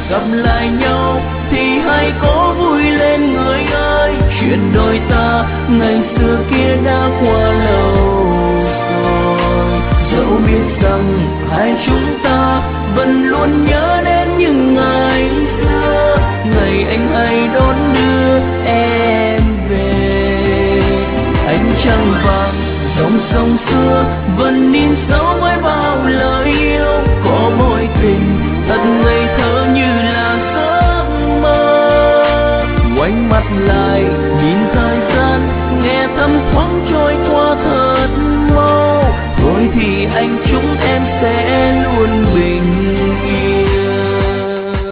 gặp lại nhau thì hãy có vui lên người ơi. Chuyện đôi ta ngày xưa kia đã qua lâu rồi, dẫu biết rằng hai chúng ta vẫn luôn nhớ đến những ngày xưa, ngày anh hay đón đưa em về. Ánh trăng vàng dòng sông xưa vẫn in dấu với bao lời yêu, có mối tình thật ngây thơ như là giấc mơ. Ngoảnh mặt lại nhìn thời gian, nghe thấm thoáng trôi qua thật mau, thôi thì anh chúc em sẽ luôn bình